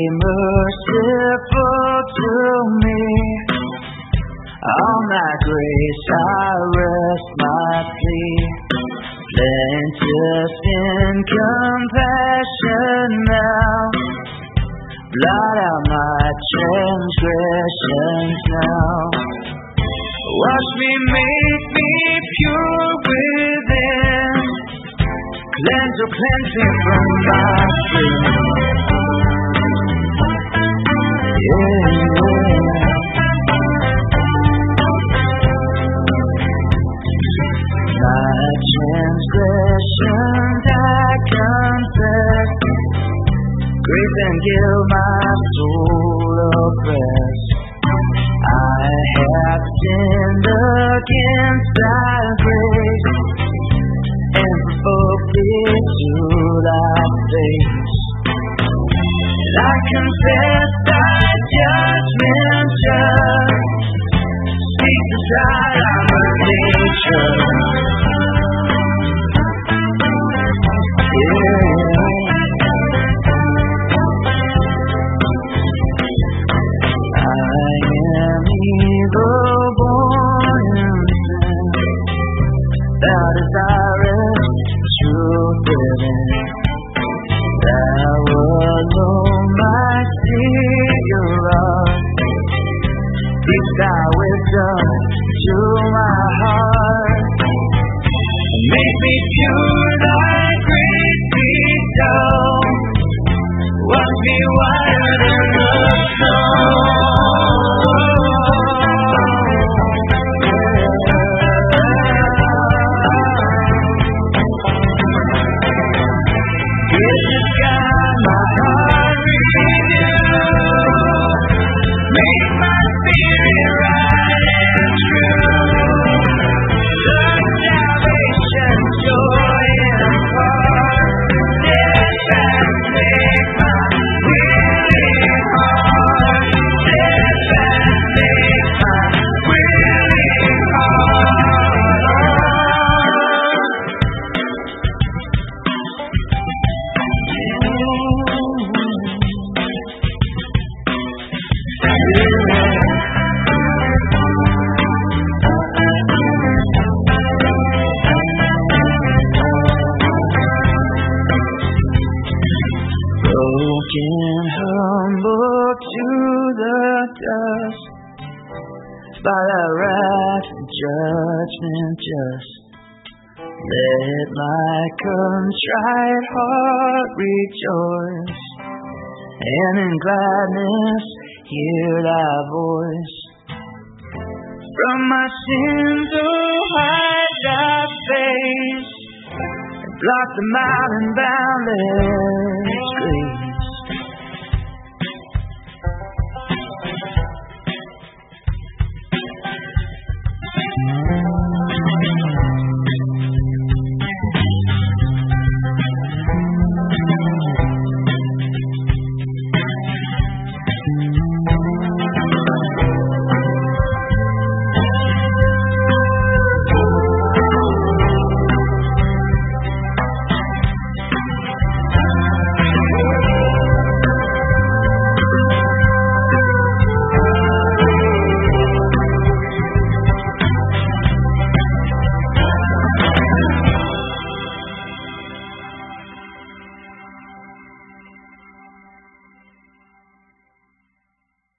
merciful to me. On thy grace I rest my plea. Plenteous in compassion now. Blot out my transgressions now. Wash me, make me pure within. Cleanse me from my sin. My transgressions I confess. Grief and guilt my soul oppress. I have sinned against thy grace, and provoked thee to thy face. And I confess thy judgment just, speak the side of my nature. Thy wisdom to my heart. Make me pure, thy grace bestow. Wash me whiter than the snow. Give the sky my heart renew. Make my spirit right and true. Love, salvation, joy, and heart. Steadfast make my willing heart. Steadfast make my willing broken, humble to the dust, by thy wrath and judgment just. Let my contrite heart rejoice, and in gladness hear thy voice. From my sins, oh, hide thy face, and blot them out in boundless grace.